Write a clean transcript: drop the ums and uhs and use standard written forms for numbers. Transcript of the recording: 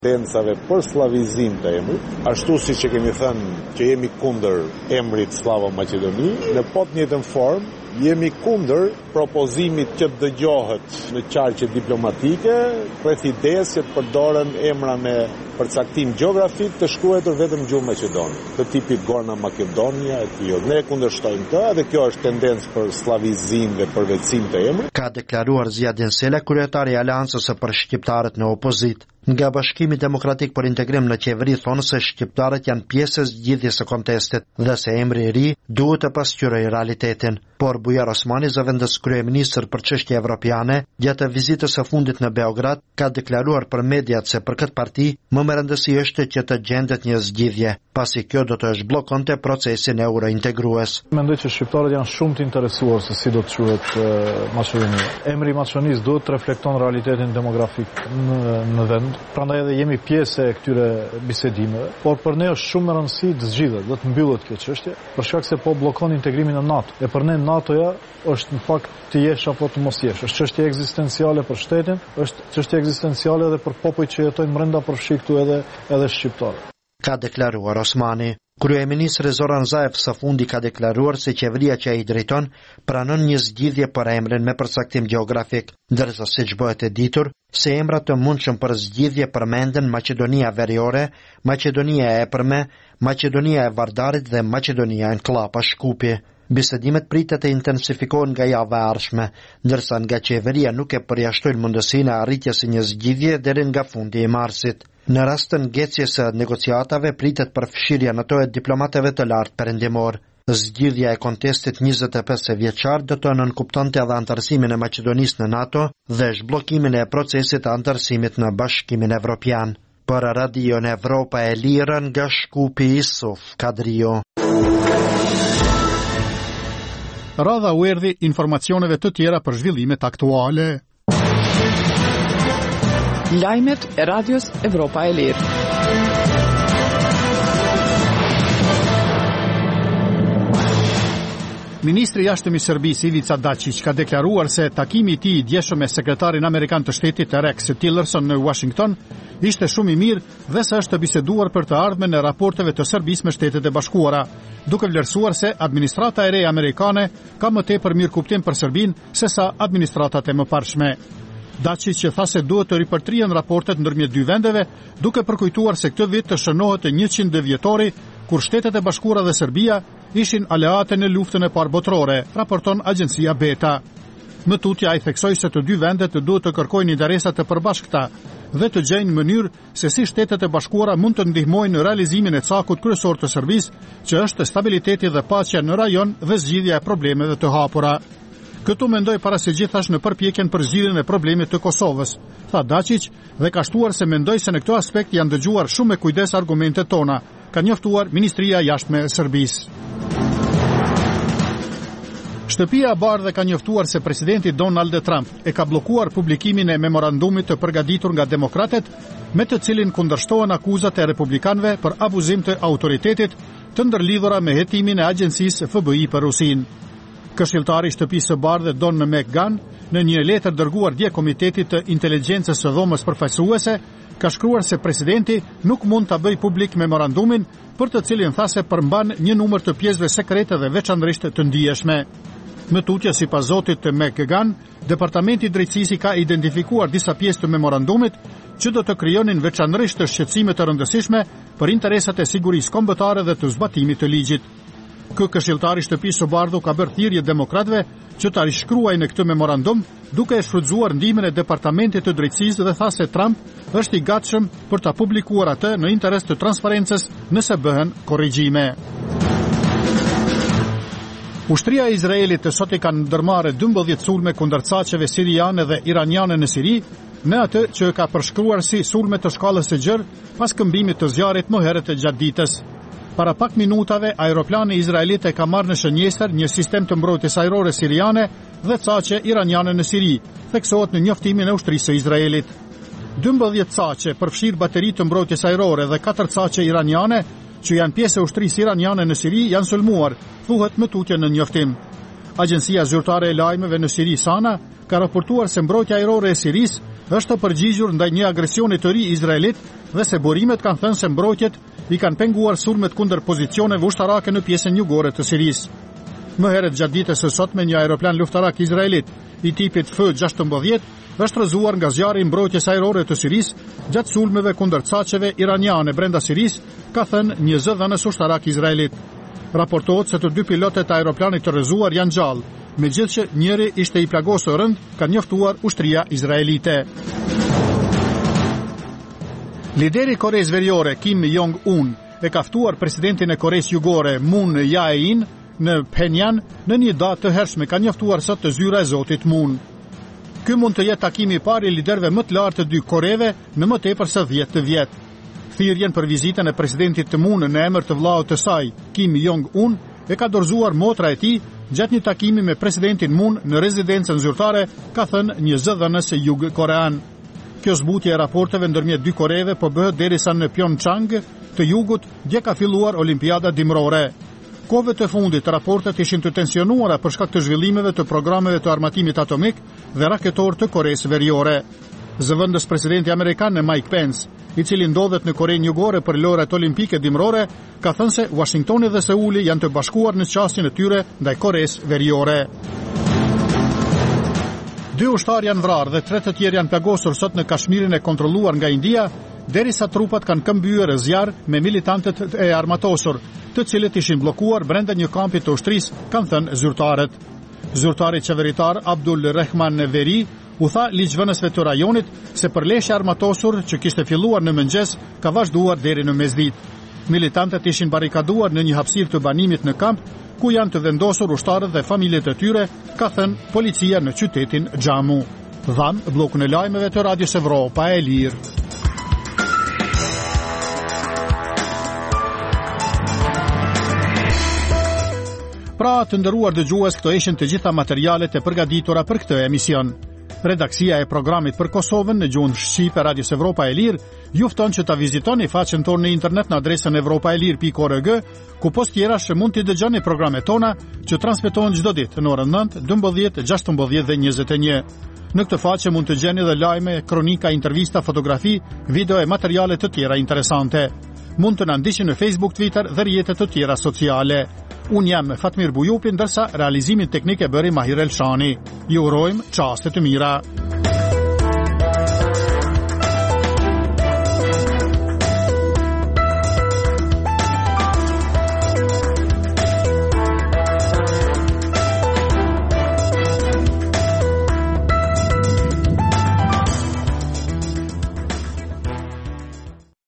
tendencave për slavizim të emrit, ashtu siç e kemi thënë që jemi kundër emrit Slava Maqedoni, në po të njëjtën formë jemi kundër propozimit që dëgjohet në qarqe diplomatike rreth idesë që të përdoren emra me përcaktim gjeografik të shkruar vetëm gjuhë maqedone, të tipit Gorna Makedonia etj. Ne kundërshtojmë këtë dhe kjo është tendencë për slavizim dhe përvetësim të emrit. Ka deklaruar Zjadin Sela, kryetari i Aleancës për shqiptarët në opozitë. Nga Bashkimi Demokratik për Integrim në qeveri thonë se shqiptarët janë pjesë e zgjidhjes së kontestit dhe se emri i ri duhet të pasqyrojë realitetin. Por Bujar Osmani, zëvendës kryeministër për çështje evropiane, gjatë vizitës së fundit në Beograd, ka deklaruar për mediat se për këtë parti më me rëndësi është që të gjendet një zgjidhje, pasi kjo do të zhbllokonte procesin eurointegrues. Mendoj që shqiptarët janë shumë të interesuar se si do të quhet Maqedonia. Emri Maqedonisë duhet të reflekton realitetin demografik në vend. Prandaj edhe jemi pjesë e këtyre bisedimeve, por për ne është shumë e rëndësishme të zgjidhet, do të mbyllet kjo çështje, për shkak se po bllokon integrimin në NATO. E për ne NATO-ja është në fakt të jesh apo të mos jesh. Është çështje ekzistenciale për shtetin, është çështje ekzistenciale edhe për popujt që jetojnë brenda përfshi këtu edhe shqiptarë. Ka deklaruar Osmani. Kryeministri Zoran Zaev së fundi ka deklaruar se qeveria që ai drejton pranon një zgjidhje për emrin me përcaktim gjeografik, ndërsa siç bëhet e ditur, se emrat të mundshëm për zgjidhje përmenden Maqedonia Veriore, Maqedonia e Epërme, Maqedonia e Vardarit dhe Maqedonia e Klapa Shkupi. Bisedimet pritet të intensifikohen nga java e ardhshme, ndërsa nga qeveria nuk e përjashtojnë mundësinë e arritjes së një zgjidhje deri nga fundi i marsit. Në rast të ngecjes së negociatave pritet përfshirja në to e diplomatëve të lartë perëndimor. Zgjidhja e kontestit 25 vjeçar do të nënkuptonte edhe antarësimin e Maqedonisë në NATO dhe zhbllokimin e procesit të antarësimit në Bashkimin Evropian. Për Radion Evropa e Lirë nga Shkupi, Isuf Kadrio. Radha u erdhi informacioneve të tjera për zhvillimet aktuale. Lajmet e Radios Evropa e Lirë. Ministri i jashtëm i Serbisë Ivica Dačić ka deklaruar se takimi i tij i djeshëm me sekretarin amerikan të shtetit Rex Tillerson në Washington ishte shumë i mirë dhe se është biseduar për të ardhmen e raporteve të Serbisë me Shtetet e Bashkuara, duke vlerësuar se administrata e re amerikane ka më tepër mirëkuptim për Serbinë se sa administratat e mëparshme. Dačić që tha se duhet të ripërtrihen raportet ndërmjet dy vendeve, duke përkujtuar se këtë vit të shënohet e 100 vjetori kur Shtetet e Bashkuara dhe Serbia ishin aleate në luftën e parë botërore, raporton agjencia Beta. Më tutje ai theksoi se të dy vendet duhet të kërkojnë interesa të përbashkëta dhe të gjejnë mënyrë se si Shtetet e Bashkuara mund të ndihmojnë në realizimin e cakut kryesor të Serbisë, që është stabiliteti dhe paqja në rajon dhe zgjidhja e problemeve të hapura. Këtu mendoj para se gjithash në përpjekjen për zgjidhjen e problemit të Kosovës, tha Dačić dhe ka shtuar se mendoj se në këtë aspekt janë dëgjuar shumë me kujdes argumentet tona, ka njoftuar Ministria e Jashtme e Serbisë. Shtëpia e Bardhë ka njoftuar se presidenti Donald Trump e ka bllokuar publikimin e memorandumit të përgatitur nga demokratët, me të cilin kundërshtohen akuzat e republikanëve për abuzim të autoritetit të ndërlidhura me hetimin e agjencisë FBI për Rusinë. Këshilltari i Shtëpisë së Bardhë Don McGahn, në një letër dërguar dje Komitetit të Inteligjencës së Dhomës Përfaqësuese, ka shkruar se presidenti nuk mund ta bëjë publik memorandumin, për të cilin tha se përmban një numër të pjesëve sekrete dhe veçanërisht të ndijeshme. Më tutje sipas zotit të McGahn, Departamenti i Drejtësisë ka identifikuar disa pjesë të memorandumit që do të krijonin veçanërisht të shqetësime të rëndësishme për interesat e sigurisë kombëtare dhe të zbatimit të ligjit. Këshilltari i Shtëpisë së Bardhë ka bërë thirrje demokratëve që ta rishkruajnë këtë memorandum, duke e shfrytzuar ndihmën e Departamentit të Drejtësisë dhe tha se Trump është i gatshëm për ta publikuar atë në interes të transparencës nëse bëhen korrigjime. Ushtria e Izraelit të sot i kanë ndërmarrë 12 sulme kundër caqeve siriane dhe iraniane në Siri, në atë që ka përshkruar si sulme të shkallës së gjerë pas këmbimit të zjarrit më herët gjatë ditës. Para pak minutave, aeroplani izraelit e ka marrë në shënjestër një sistem të mbrojtjes ajrore siriane dhe caqe iraniane në Siri, theksohet në njoftimin e ushtrisë së Izraelit. 12 caqe përfshir bateri të mbrojtjes ajrore dhe 4 caqe iraniane, që janë pjesë e ushtrisë iraniane në Siri, janë sulmuar, thuhet më tutje në njoftim. Agjencia zyrtare e lajmeve në Siri Sana ka raportuar se mbrojtja ajrore e Sirisë është të përgjigjur ndaj një agresioni të ri izraelit dhe se burimet kanë thënë se mbrojtjet i kanë penguar sulmet kundër pozicioneve ushtarake në pjesën jugore të Sirisë. Më herët gjatë ditës së sotme një aeroplan luftarak izraelit i tipit F-16 është rrëzuar nga zjarri i mbrojtjes ajrore të Sirisë gjatë sulmeve kundër cacheve iraniane brenda Sirisë, ka thënë një zëdhënës ushtarak izraelit. Raportohet se të dy pilotët e aeroplanit të rrëzuar janë gjallë, megjithëse njëri ishte i plagosur rënd, ka njoftuar ushtria izraelite. Lideri i Koreas Veriore Kim Jong-un e ka ftuar presidentin e Koreas Jugore Moon Jae-in në Pyongyang në një datë të hershme, ka njoftuar sot të zyra e zotit Moon. Ky mund të jetë takimi i parë i liderëve më të lartë të dy Koreve në më tepër se 10 vjet. Thirrjen për vizitën e presidentit të Moon në emër të vllaut të saj, Kim Jong-un, e ka dorëzuar motra e tij gjatë një takimi me presidentin Moon në rezidencën zyrtare, ka thënë një zëdhënës jug-korean. Kjo zbutje e raporteve ndërmjet dy Koreve po bëhet derisa në Pyeongchang të jugut dje ka filluar Olimpiada dimrore. Kohëve të fundit raportet ishin të tensionuara për shkak të zhvillimeve të programeve të armatimit atomik dhe raketor të Koreas Veriore. Zëvendës presidenti amerikan Mike Pence, i cili ndodhet në Korenë Jugore për lojrat olimpike dimrore, ka thënë se Washingtoni dhe Seuli janë të bashkuar në qasjen e tyre ndaj Koreas Veriore. 2 ushtarë janë vrarë dhe 3 të tjerë janë plagosur sot në Kashmirin e kontrolluar nga India, derisa trupat kanë këmbyer zjarr me militantët e armatosur, të cilët ishin bllokuar brenda një kampi të ushtrisë, kanë thënë zyrtarët. Zyrtari qeveritar Abdul Rehman Veri u tha ligjvënësve të rajonit se përleshja armatosur që kishte filluar në mëngjes ka vazhduar deri në mesditë. Militantët ishin barikaduar në një hapësirë të banimit në kamp, ku janë të vendosur ushtarët dhe familjet e tyre, ka thënë policia në qytetin Xhamu. Dhan bllokun e lajmeve të Radios Evropa e Lirë. Pra, të nderuar dëgjues, këto ishin të gjitha materialet e përgatitura për këtë emision. Redaksia e programit për Kosovën në gjuhën shqipe Radios Evropa e Lirë ju fton që ta vizitoni faqen tonë në internet në adresën evropaelir.org, ku post tjera që mund t'i dëgjoni programet tona që transmetohen çdo ditë në orën 9, 12, 16 dhe 21. Në këtë faqe mund të gjeni edhe lajme, kronika, intervista, fotografi, video e materiale të tjera interesante. Mund të na ndiqni në Facebook, Twitter dhe rrjetet të tjera sociale. Unë jam Fatmir Bujupi, ndërsa realizimin teknik e bëri Mahir Elshani. Ju urojmë çaste të mira.